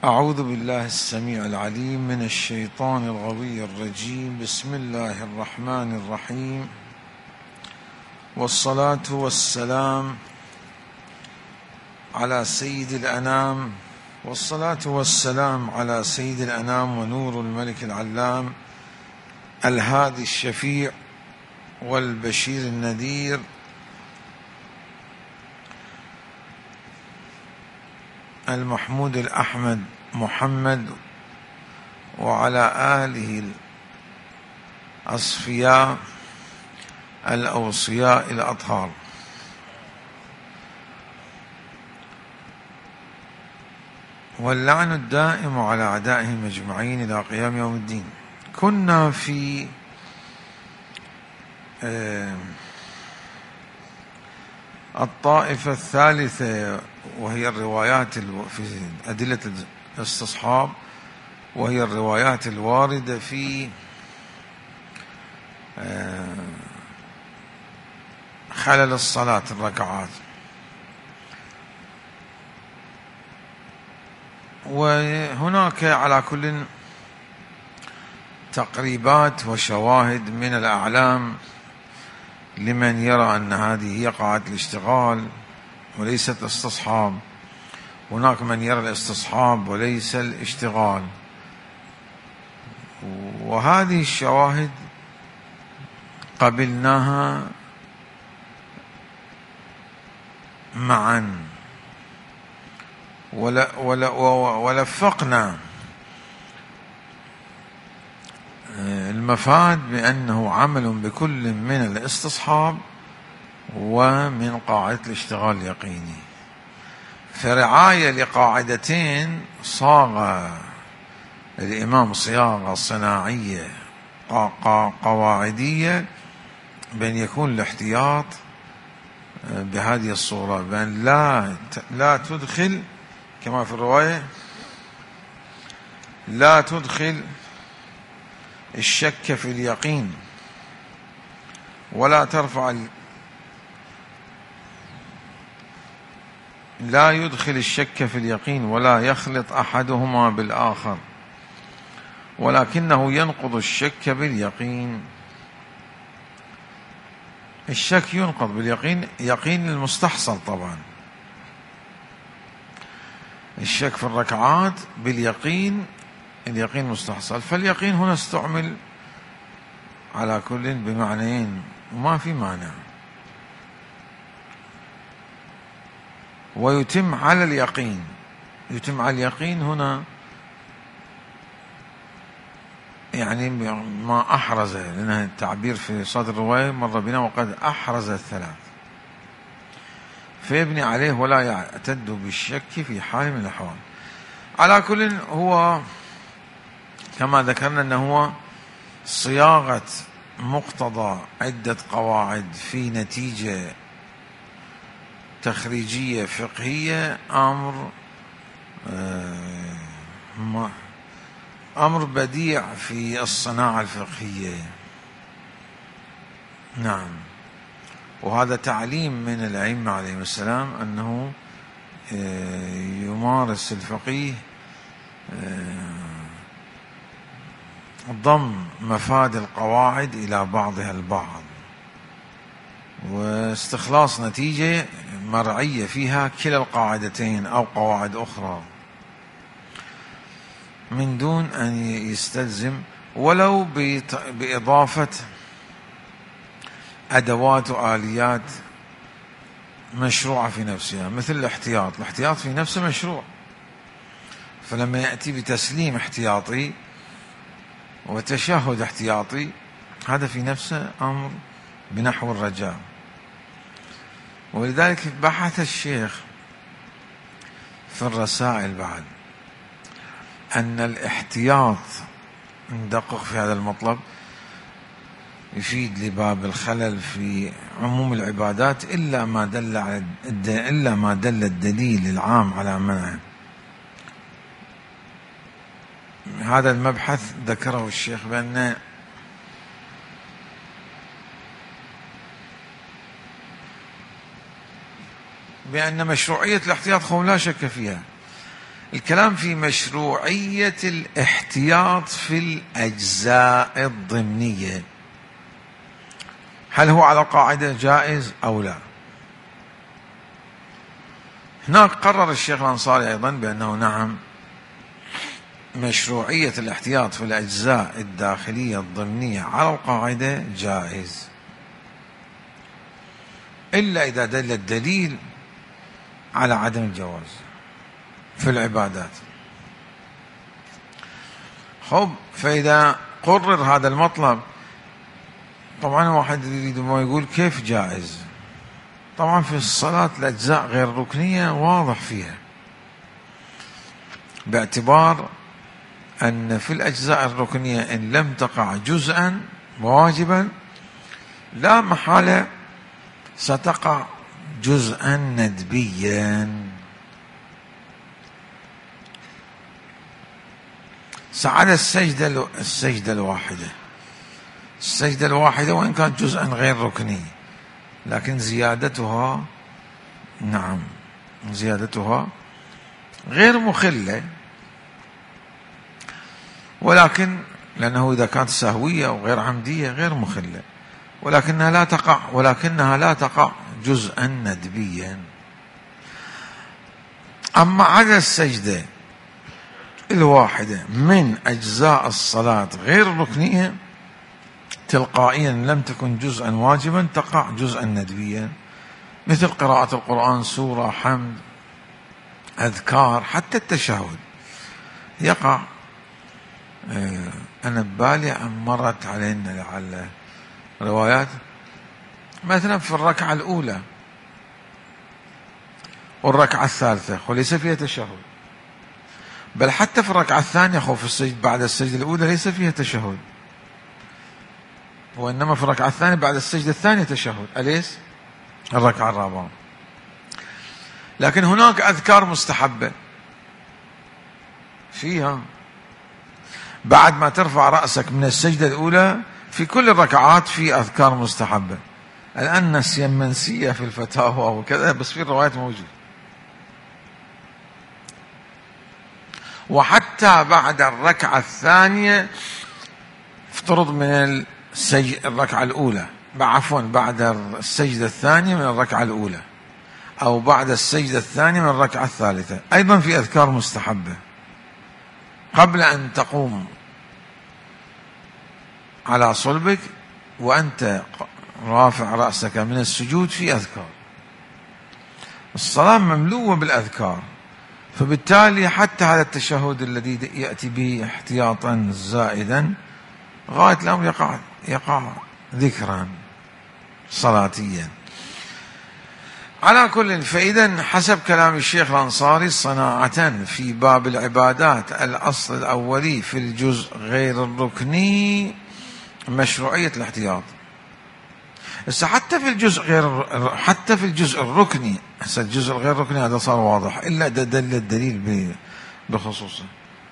أعوذ بالله السميع العليم من الشيطان الغوي الرجيم. بسم الله الرحمن الرحيم، والصلاة والسلام على سيد الأنام، والصلاة والسلام على سيد الأنام ونور الملك العلام الهادي الشفيع والبشير النذير المحمود الأحمد محمد، وعلى آله الأصفياء الأوصياء الأطهار. واللعن الدائم على أعدائهم أجمعين إلى قيام يوم الدين. كنا في الطائفة الثالثة، وهي الروايات في أدلة الاستصحاب، وهي الروايات الواردة في خلل الصلاة الركعات. وهناك على كل تقريبات وشواهد من الأعلام لمن يرى أن هذه هي قاعدة الاشتغال وليست الاستصحاب. هناك من يرى الاستصحاب وليس الاشتغال. وهذه الشواهد قبلناها معا، ولفقنا المفاد بأنه عمل بكل من الاستصحاب ومن قاعدة الاشتغال اليقيني. فرعاية لقاعدتين صاغ الإمام صياغة صناعية قواعدية، بأن يكون الاحتياط بهذه الصورة، بأن لا تدخل كما في الرواية، لا تدخل الشك في اليقين، ولا ترفع لا يدخل الشك في اليقين ولا يخلط أحدهما بالآخر، ولكنه ينقض الشك باليقين. الشك ينقض باليقين، يقين المستحصل طبعا. الشك في الركعات باليقين، اليقين مستحصل. فاليقين هنا استعمل على كل بمعنيين وما في معنى. ويتم على اليقين، يتم على اليقين هنا يعني ما أحرز، لأن التعبير في صدر الرواية مر بنا وقد أحرز الثلاث، فيبني عليه ولا يعتد بالشك في حال من الأحوال. على كل هو كما ذكرنا أنه هو صياغة مقتضى عدة قواعد في نتيجة تخريجية فقهية، أمر بديع في الصناعة الفقهية. نعم. وهذا تعليم من الأئمة عليهم السلام أنه يمارس الفقيه ضم مفاد القواعد إلى بعضها البعض، واستخلاص نتيجة مرعية فيها كلا القاعدتين أو قواعد أخرى، من دون أن يستلزم ولو بإضافة أدوات وآليات مشروعة في نفسها، مثل الاحتياط. الاحتياط في نفسه مشروع، فلما يأتي بتسليم احتياطي وتشهد احتياطي، هذا في نفسه أمر بنحو الرجاء. ولذلك بحث الشيخ في الرسائل بعد أن الاحتياط، ندقق في هذا المطلب، يفيد لباب الخلل في عموم العبادات إلا ما دل الدليل العام على منعه. هذا المبحث ذكره الشيخ بأن مشروعية الاحتياط لا شك فيها، الكلام في مشروعية الاحتياط في الأجزاء الضمنية، هل هو على قاعدة جائز أو لا؟ هناك قرر الشيخ الأنصاري أيضا بأنه نعم، مشروعية الاحتياط في الأجزاء الداخلية الضمنية على القاعدة جائز، إلا إذا دل الدليل على عدم الجواز في العبادات. خب، فإذا قرر هذا المطلب، طبعا واحد يريد ما يقول كيف جائز؟ طبعا في الصلاة الأجزاء غير ركنية واضح فيها، باعتبار أن في الأجزاء الركنية إن لم تقع جزءا واجبا لا محالة ستقع جزءا ندبيا. سعد السجدة الواحدة وإن كانت جزءا غير ركني، لكن زيادتها نعم زيادتها غير مخلة، ولكن لأنه إذا كانت سهوية أو غير عمدية غير مخلة، ولكنها لا تقع جزءا ندبيا. أما عدد السجدة الواحدة من أجزاء الصلاة غير الركنية تلقائيا لم تكن جزءا واجبا تقع جزءا ندبيا، مثل قراءة القرآن، سورة، حمد، أذكار، حتى التشهد يقع. أنا ببالي مرت علينا لعل روايات مثلا في الركعة الأولى والركعة الثالثة وليس فيها تشهد، بل حتى في الركعة الثانية في السجد بعد السجدة الأولى ليس فيها تشهد، وإنما في الركعة الثانية بعد السجدة الثانية تشهد، أليس الركعة الرابعة. لكن هناك أذكار مستحبة فيها بعد ما ترفع رأسك من السجدة الأولى، في كل الركعات في أذكار مستحبة. الآن نسيا منسية في الفتاوى وكذا، بس في الروايات موجود. وحتى بعد الركعة الثانية، افترض من الركعة الأولى، بعد السجدة الثانية من الركعة الأولى، أو بعد السجدة الثانية من الركعة الثالثة، أيضا في أذكار مستحبة قبل أن تقوم على صلبك وأنت رافع رأسك من السجود، في أذكار. الصلاة مملوءة بالأذكار، فبالتالي حتى هذا التشهد الذي يأتي به احتياطا زائدا غاية الأمر يقع ذكرا صلاتيا. على كل، فإذا حسب كلام الشيخ الأنصاري صناعة في باب العبادات الأصل الأولي في الجزء غير الركني مشروعية الاحتياط. حتى في الجزء الركني، الجزء الغير ركني هذا صار واضح، إلا دل الدليل بخصوصه.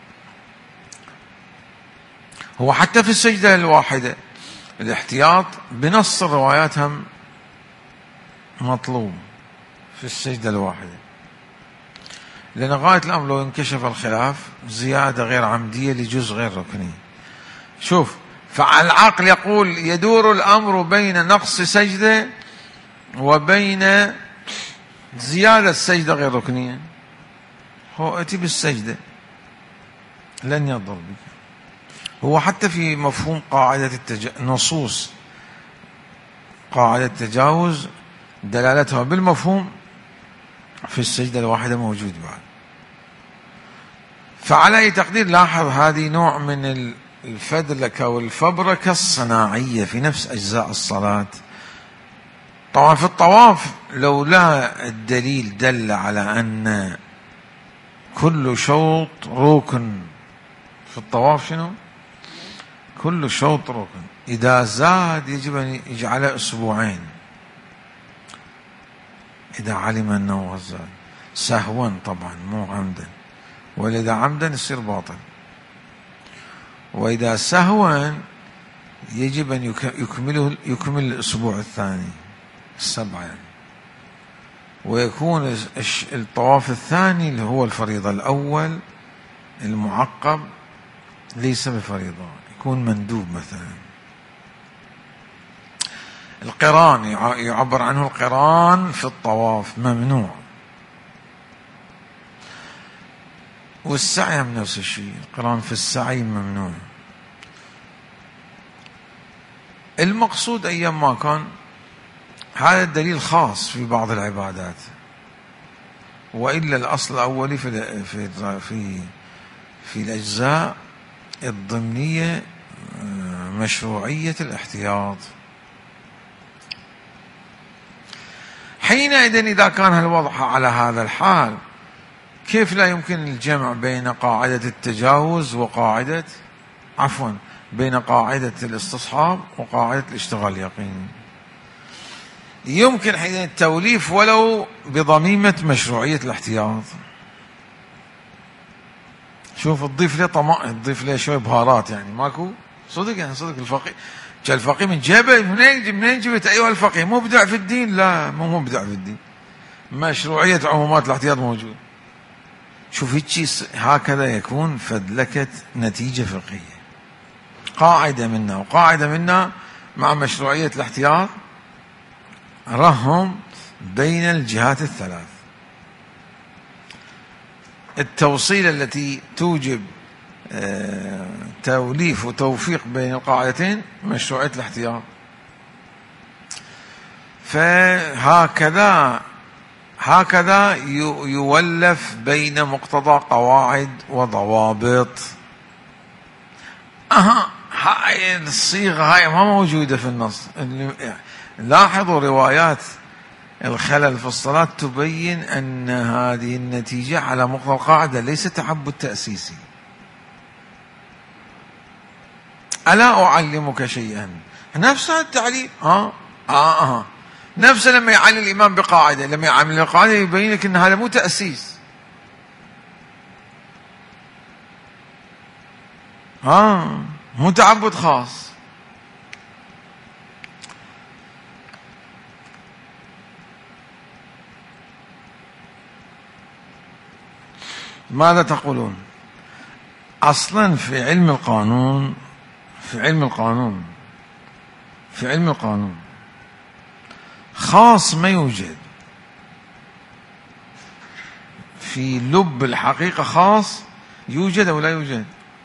هو حتى في السجدة الواحدة الاحتياط بنص الروايات هم مطلوب في السجدة الواحدة، لأن غاية الأمر لو انكشف الخلاف زيادة غير عمدية لجزء غير ركني. شوف، فالعقل يقول يدور الأمر بين نقص سجدة وبين زيادة سجدة غير ركنية، هو اتي بالسجدة لن يضر بك. هو حتى في مفهوم قاعدة نصوص قاعدة التجاوز دلالتها بالمفهوم في السجدة الواحدة موجود بعد. فعلى أي تقدير لاحظ هذه نوع من الفدلكة والفبركة الصناعية في نفس أجزاء الصلاة. طبعا في الطواف لولا الدليل دل على أن كل شوط ركن في الطواف، شنو؟ كل شوط ركن، إذا زاد يجب أن يجعله أسبوعين إذا علم أنه زاد سهوا، طبعا مو عمدا، وإذا عمدا يصير باطل، وإذا سهوا يجب أن يكمل الأسبوع الثاني 7 يعني. ويكون الطواف الثاني اللي هو الفريضة الأول المعقب ليس بفريضة، يكون مندوب. مثلا القران يعبر عنه القران في الطواف ممنوع، والسعي من نفس الشيء، القران في السعي ممنوع. المقصود أيام ما كان هذا الدليل خاص في بعض العبادات، وإلا الأصل الأولي في الأجزاء الضمنية مشروعية الاحتياط. حينئذ إذا كان الوضع على هذا الحال، كيف لا يمكن الجمع بين قاعدة التجاوز وقاعدة بين قاعدة الاستصحاب وقاعدة الاشتغال اليقيني؟ يمكن حين التوليف ولو بضميمة مشروعية الاحتياط. شوف تضيف له طماطم، تضيف له شوي بهارات، يعني ماكو صدق، يعني صدق الفقيه كالفقيه من جبل، منين جبت ايها الفقيه؟ مبدع في الدين؟ لا، مو مبدع في الدين، مشروعية عمومات الاحتياط موجود. شوف هكذا يكون فدلكة نتيجة فقهية، قاعدة منا وقاعدة منا مع مشروعية الاحتياط، رهم بين الجهات الثلاث. التوصيلة التي توجب توليف وتوفيق بين القاعدتين مشروعية الاحتياط. هكذا يولف بين مقتضى قواعد وضوابط. هاي الصيغة هاي ما موجودة في النص. لاحظوا روايات الخلل في الصلاة تبين أن هذه النتيجة على مقتضى القاعدة، ليس تعبد تأسيسي. ألا أعلمك شيئا؟ نفس التعليم. نفس لما يعلم الإمام بقاعدة، لما يعمل القاعدة يبين لك أن هذا مو تأسيس، مو تعبد خاص. ماذا تقولون؟ أصلا في علم القانون خاص ما يوجد، في لب الحقيقة خاص يوجد أو لا يوجد؟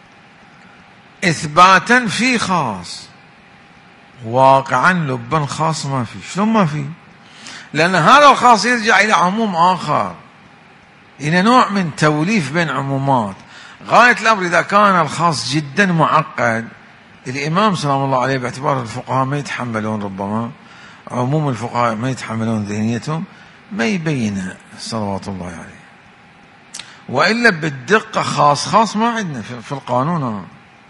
إثباتا في خاص، واقعا لبا خاص ما في. شلون ما في؟ لأن هذا الخاص يرجع إلى عموم آخر، إلى نوع من توليف بين عمومات. غاية الأمر إذا كان الخاص جدا معقد، الإمام سلام الله عليه باعتبار الفقهاء ما يتحملون، ربما عموم الفقهاء ما يتحملون ذهنيتهم، ما يبين صلوات الله عليه. وإلا بالدقة خاص ما عندنا في القانون.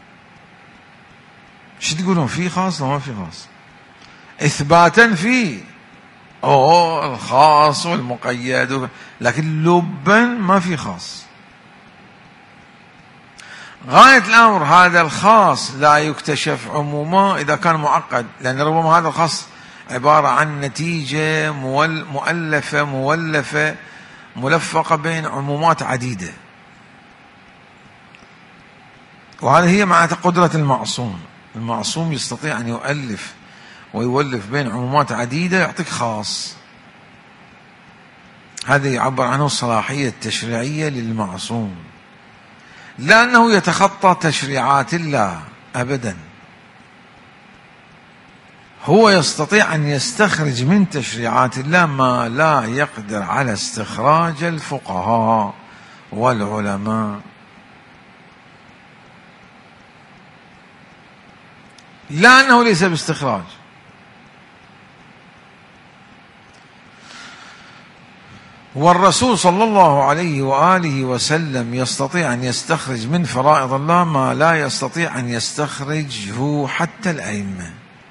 شو تقولون؟ في خاص ولا ما في خاص؟ إثباتا في الخاص والمقيد، لكن لبا ما في خاص. غاية الأمر هذا الخاص لا يكتشف عموما إذا كان معقد، لأن ربما هذا الخاص عبارة عن نتيجة مولفة ملفقة بين عمومات عديدة، وهذه هي معنى قدرة المعصوم يستطيع أن يؤلف ويولف بين عمومات عديدة يعطيك خاص. هذا يعبر عنه الصلاحية التشريعية للمعصوم، لا أنه يتخطى تشريعات الله أبدا. هو يستطيع أن يستخرج من تشريعات الله ما لا يقدر على استخراج الفقهاء والعلماء، لا أنه ليس باستخراج. والرسول صلى الله عليه وآله وسلم يستطيع أن يستخرج من فرائض الله ما لا يستطيع أن يستخرجه حتى الأئمة،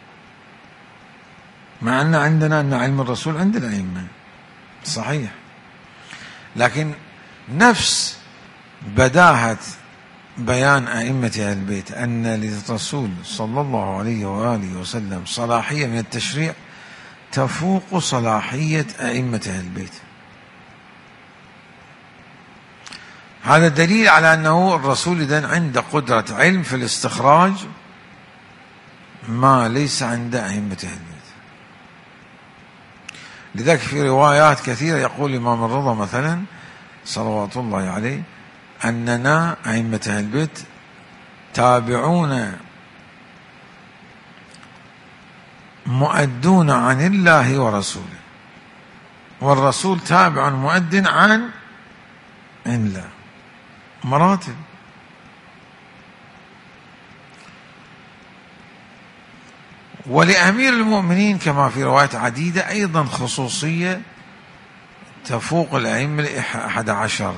مع أن عندنا أن علم الرسول عند الأئمة صحيح، لكن نفس بداهة بيان أئمة أهل البيت أن للرسول صلى الله عليه وآله وسلم صلاحية من التشريع تفوق صلاحية أئمة أهل البيت. هذا دليل على أنه الرسول إذن عنده قدرة علم في الاستخراج ما ليس عند أئمة أهل البيت. لذلك في روايات كثيرة يقول الإمام الرضا مثلا صلوات الله عليه أننا أئمة أهل البيت تابعون مؤدون عن الله ورسوله، والرسول تابع مؤد عن الله، مراتب. ولأمير المؤمنين كما في روايات عديدة أيضا خصوصية تفوق الأئمة 11.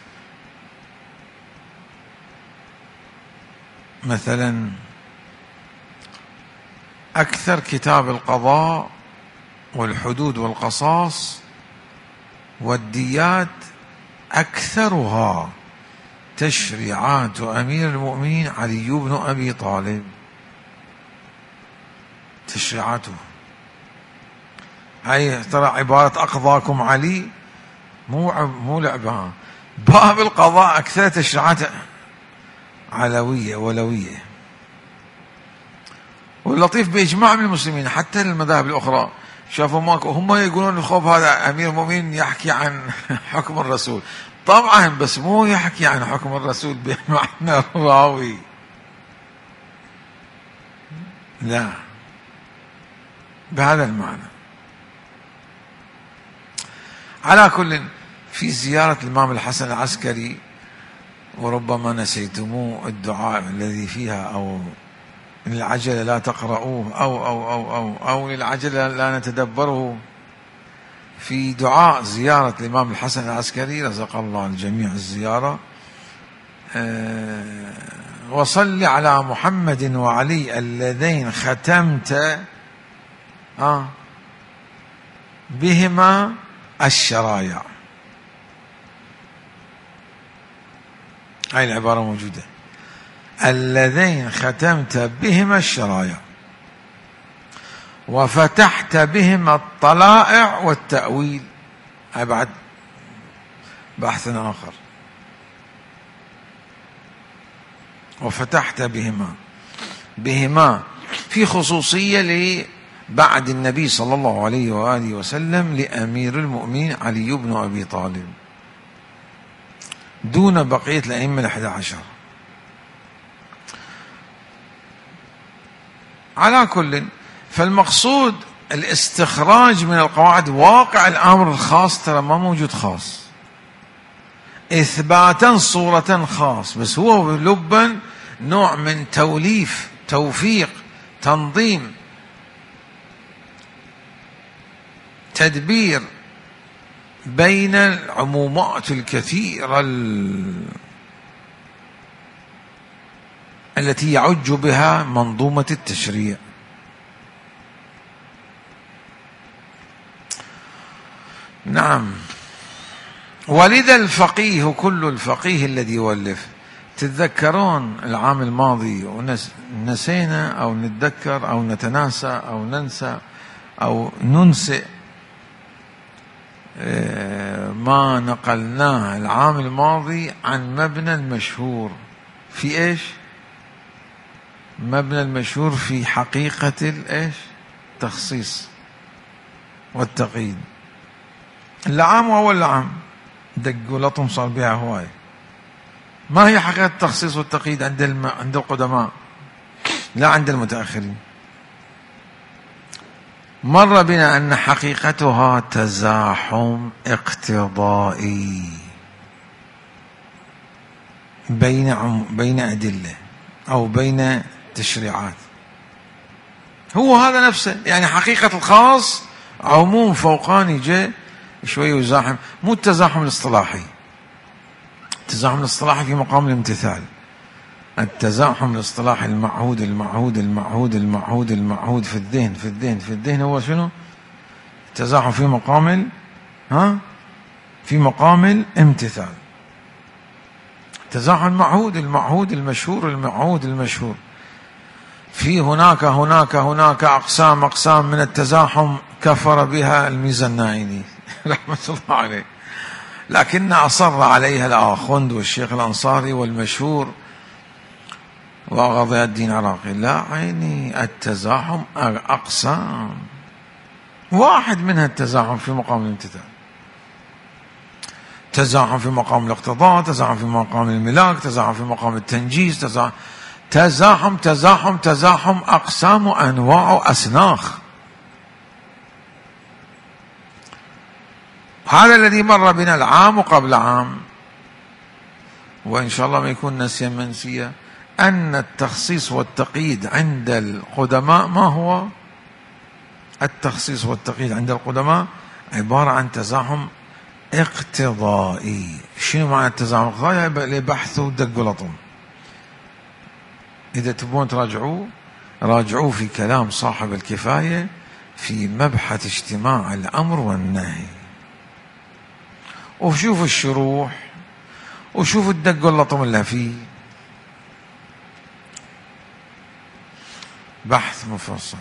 مثلا أكثر كتاب القضاء والحدود والقصاص والديات أكثرها تشريعات أمير المؤمنين علي بن أبي طالب. تشريعاته هاي ترى عبارة أقضاكم علي مو لعبة. باب القضاء أكثر تشريعات علوية ولوية. واللطيف بإجماع من المسلمين حتى المذاهب الأخرى شافوا ماكو، هم يقولون الخوف هذا أمير المؤمنين يحكي عن حكم الرسول، طبعا بس مو يحكي عن حكم الرسول بمعنى الراوي، لا بهذا المعنى. على كل، في زيارة الإمام الحسن العسكري وربما نسيتموه الدعاء الذي فيها أو للعجلة لا تقرؤوه أو للعجلة لا نتدبره. في دعاء زيارة الإمام الحسن العسكري رزق الله الجميع الزيارة، وصل على محمد وعلي اللذين ختمت بهما الشرايع. هاي العبارة موجودة، اللذين ختمت بهما الشرايع وفتحت بهما الطلائع والتأويل. هاي بعد بحث آخر. وفتحت بهما في خصوصية بعد النبي صلى الله عليه وآله وسلم لأمير المؤمنين علي بن أبي طالب دون بقية الأئمة 11. على كل، فالمقصود الاستخراج من القواعد. واقع الأمر الخاص ترى ما موجود خاص، إثباتا صورة خاص، بس هو لبا نوع من توليف، توفيق، تنظيم، تدبير بين العمومات الكثيرة التي يعج بها منظومة التشريع. نعم. ولذا الفقيه، كل الفقيه الذي يولف، تتذكرون العام الماضي ونسينا أو نتذكر أو نتناسى أو ننسى أو ننسئ ما نقلناه العام الماضي عن مبنى المشهور في إيش؟ مبنى المشهور في حقيقة الإيش؟ تخصيص والتقييد. العام وأول العام دقوا لطم صار بها هواي. ما هي حقيقة التخصيص والتقييد عند القدماء، لا عند المتأخرين. مر بنا أن حقيقتها تزاحم اقتضائي بين أدلة أو بين تشريعات. هو هذا نفسه، يعني حقيقة الخاص عموم فوقاني جاء شوي يزاحم. مو التزاحم الاصطلاحي، التزاحم الاصطلاحي في مقام الامتثال. التزاحم الاصطلاحي المعهود في الذهن هو شنو؟ التزاحم في مقام الامتثال. التزاحم المعهود المشهور. في هناك أقسام من التزاحم كفر بها الميزنايني رحمة الله عليه، لكن أصر عليها الآخوند والشيخ الأنصاري والمشهور وغضي الدين العراقي. لا عيني، التزاحم أقسام، واحد منها التزاحم في مقام الامتثال، تزاحم في مقام الاقتضاء، تزاحم في مقام الملاك، تزاحم في مقام التنجيز، تزاحم تزاحم تزاحم، أقسام وأنواع وأسناخ. هذا الذي مر بنا العام وقبل عام، وإن شاء الله ما يكون نسيا منسيا، أن التخصيص والتقييد عند القدماء ما هو؟ التخصيص والتقييد عند القدماء عبارة عن تزاحم اقتضائي. شنو معنى التزاحم الاقتضائي؟ لبحثوا دقوا لطم. إذا تبون تراجعوه راجعوه في كلام صاحب الكفاية في مبحث اجتماع الأمر والنهي، وشوفوا الشروح وشوفوا الدق واللطم اللي فيه، بحث مفصل.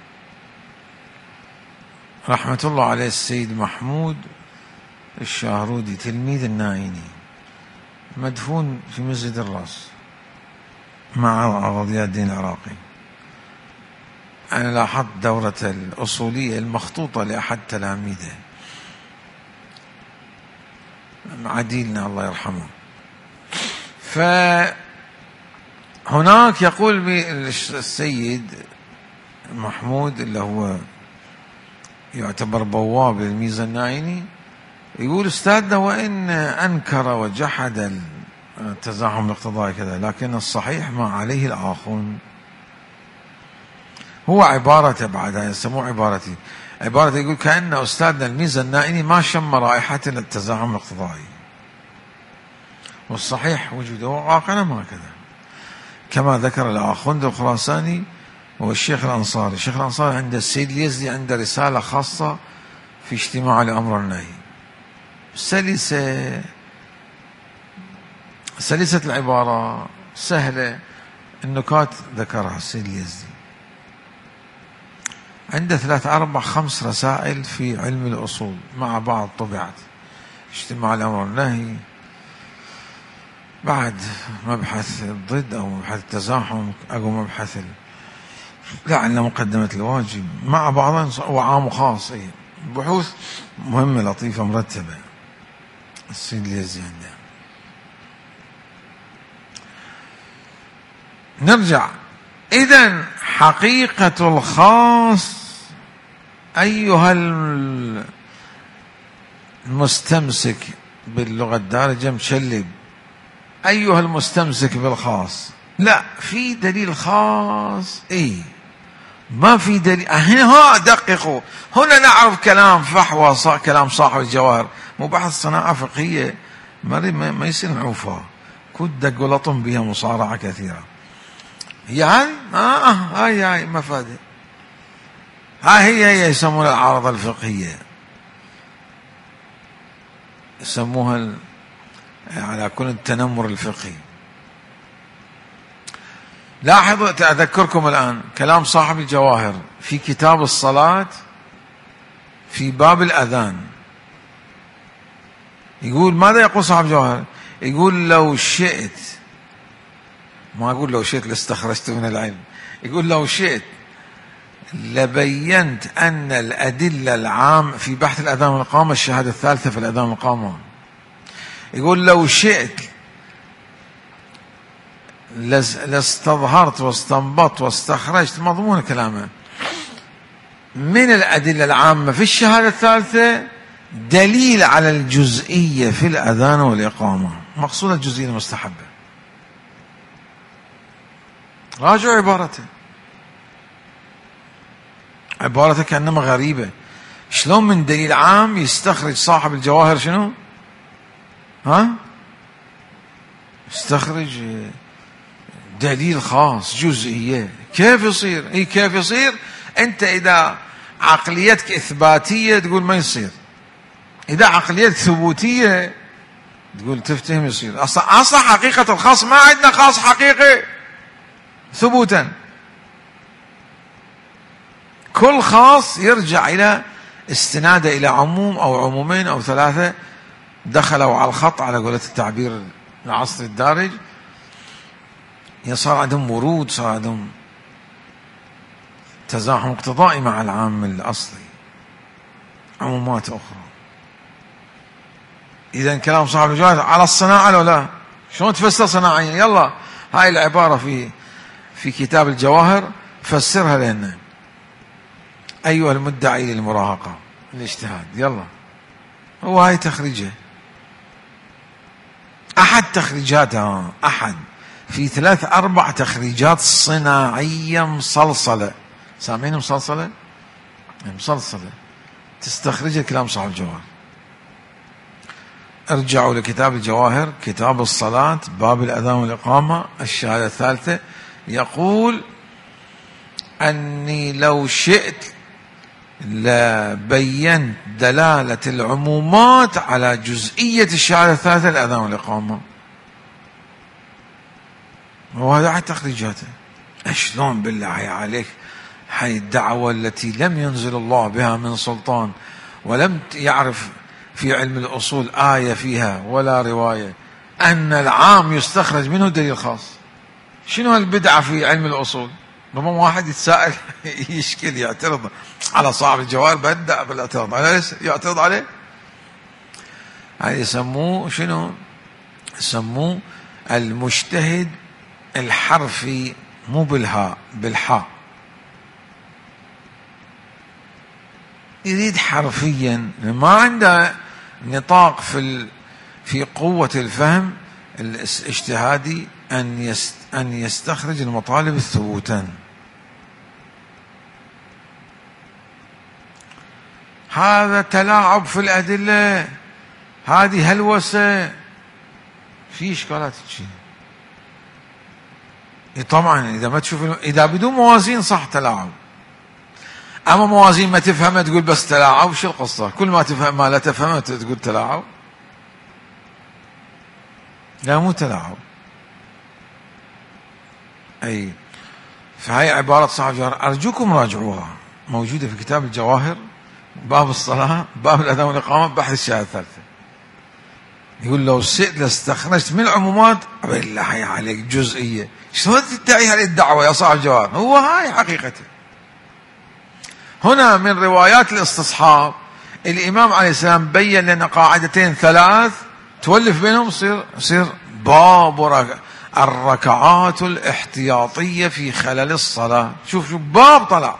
رحمة الله عليه السيد محمود الشاهرودي تلميذ النايني، مدفون في مسجد الراس مع غضي الدين العراقي. أنا لاحظت دورة الأصولية المخطوطة لأحد تلاميذه عديلنا الله يرحمه، فهناك يقول السيد محمود اللي هو يعتبر بواب للميزنايني، يقول أستاذنا وإن أنكر وجحد التزاحم الاقتضائي كذا، لكن الصحيح ما عليه الآخون. هو عبارة بعدها يسموه عبارة يقول كأن أستاذنا الميزنايني ما شم رائحة التزاحم الاقتضائي، والصحيح وجوده واقعنا ما كذا، كما ذكر الآخوند الخراساني والشيخ الأنصاري. الشيخ الأنصاري عند السيد اليزدي عنده رسالة خاصة في اجتماع الأمر والنهي، سلسة العبارة سهلة، النكات ذكرها السيد اليزدي. عنده 3 4 5 رسائل في علم الأصول مع بعض طبعت، اجتماع الأمر والنهي، بعد مبحث الضد أو مبحث التزاحم أو مبحث لعل مقدمة الواجب مع بعضها، وعام وخاص، بحوث مهمة لطيفة مرتبة السيد اليزدي عنده. نرجع إذن حقيقة الخاص أيها المستمسك باللغة الدارجة مشلب، أيها المستمسك بالخاص، لا في دليل خاص، ما في دليل. هنا دققوا، هنا نعرف كلام فحوى، كلام صاحب الجواهر، مو بحث صناعة فقهية ما يصير معوفة، كود دق ولطم بها مصارعة كثيرة. يعني هاي مفادة، هي يسمونها العارضة الفقهية، يسموها على كل التنمر الفقهي. لاحظوا، أذكركم الآن كلام صاحب الجواهر في كتاب الصلاة في باب الأذان، يقول ماذا يقول صاحب الجواهر؟ يقول لو شئت، ما أقول لو شئت لاستخرجت من العلم، يقول لو شئت لبينت أن الأدلة العام في بحث الأذان والإقامة، الشهادة الثالثة في الأذان والإقامة، يقول لو شئت لاستظهرت واستنبطت واستخرجت مضمون كلامه من الأدلة العامة في الشهادة الثالثة دليل على الجزئية في الأذان والإقامة، مقصود الجزئية المستحبة. راجعوا عبارته كأنما غريبة. شلون من دليل عام يستخرج صاحب الجواهر شنو؟ يستخرج دليل خاص جزئية. كيف يصير؟ كيف يصير؟ أنت إذا عقليتك إثباتية تقول ما يصير، إذا عقليتك ثبوتية تقول تفتهم يصير. أصلا حقيقة الخاص ما عندنا خاص حقيقي ثبوتا، كل خاص يرجع إلى استناده إلى عموم أو عمومين أو ثلاثة دخلوا على الخط على قولة التعبير العصري الدارج، صار عندهم ورود، صار عندهم تزاحم اقتضائي مع العام الأصلي، عمومات أخرى. إذا كلام صاحب الجواهر على الصناعة لو لا، شلون تفسر صناعيا؟ يلا هاي العبارة في كتاب الجواهر فسرها لنا أيها المدعي للمراهقة الاجتهاد. يلا هو هاي تخريجه، أحد تخريجاتها، أحد في 3-4 تخريجات صناعية مصلصلة. سامعين مصلصلة؟ مصلصلة تستخرج كلام صاحب الجواهر. ارجعوا لكتاب الجواهر، كتاب الصلاة، باب الأذان والإقامة، الشهادة الثالثة، يقول أني لو شئت لبينت دلالة العمومات على جزئية الشهادة الثالثة، الأذان والإقامة. وهذا عن تخريجاته. شلون بالله عليك هاي الدعوة التي لم ينزل الله بها من سلطان، ولم يعرف في علم الأصول آية فيها ولا رواية أن العام يستخرج منه دليل خاص؟ شنو البدعة في علم الأصول؟ ربما واحد يتساءل يشكل يعترض على صاحب الجواهر، بدأ بالاعتراض على ليش يعترض عليه. هاي يسموه شنو؟ يسموه المجتهد الحرفي، مو بالهاء، بالحاء. يريد حرفيا، ما عنده نطاق في قوة الفهم الاجتهادي أن يستخرج المطالب الثبوتا. هذا تلاعب في الأدلة، هذه هلوسة، في إشكالات شيء. طبعا إذا ما تشوف، إذا بدون موازين صح تلاعب، أما موازين ما تفهمها تقول بس تلاعب، شو القصة؟ كل ما تفهم ما لا تفهمها تقول تلاعب؟ لا، مو تلاعب. أي فهي عبارة صاحب الجواهر، أرجوكم راجعوها، موجودة في كتاب الجواهر، باب الصلاة، باب الأذان والإقامة، بحث الشهادة الثالثة. يقول لو شئت لاستخرجت من العمومات، بالله عليك جزئية. شلون تدعي هذه الدعوة يا صاحب الجواهر؟ هو هاي حقيقته. هنا من روايات الاستصحاب الإمام عليه السلام بين لنا قاعدتين 3 تولف بينهم يصير باب الركعات الاحتياطية في خلال الصلاة. شوف باب طلع.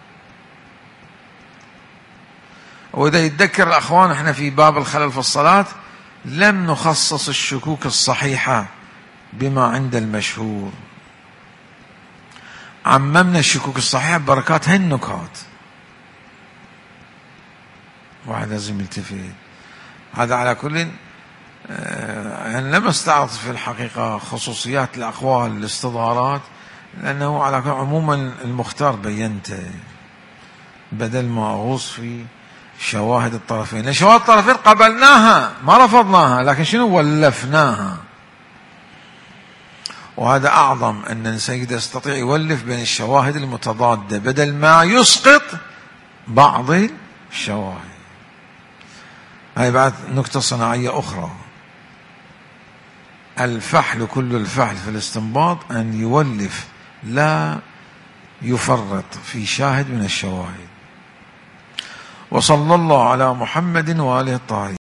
وإذا يتذكر الأخوان احنا في باب الخلل في الصلاة لم نخصص الشكوك الصحيحة بما عند المشهور، عممنا الشكوك الصحيحة ببركات هالنكات. واحد لازم يلتفت. هذا على كل يعني لم استعرض في الحقيقة خصوصيات الأقوال الاستظهارات، لأنه على كل عموما المختار بينته بدل ما أغوص في شواهد الطرفين. شواهد الطرفين قبلناها ما رفضناها، لكن شنو ولفناها. وهذا أعظم أن السيد يستطيع يولف بين الشواهد المتضادة بدل ما يسقط بعض الشواهد. هاي بعد نكتة صناعية أخرى. الفحل، كل الفحل في الاستنباط أن يولف لا يفرط في شاهد من الشواهد. وصلى الله على محمد وآله الطاهرين.